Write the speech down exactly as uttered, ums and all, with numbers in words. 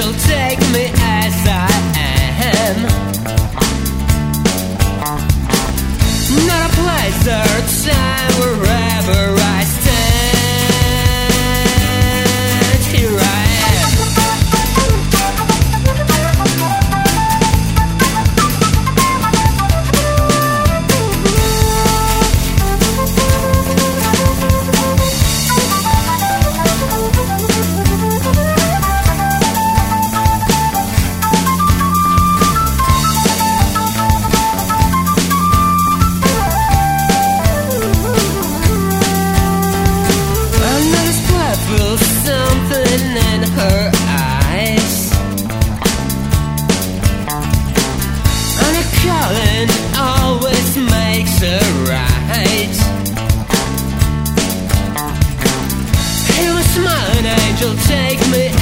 angel, take me as I am. Not a place or time, wherever I stand, here I am. Something in her eyes, and a calling always makes her right. Hear my smiling angel, take me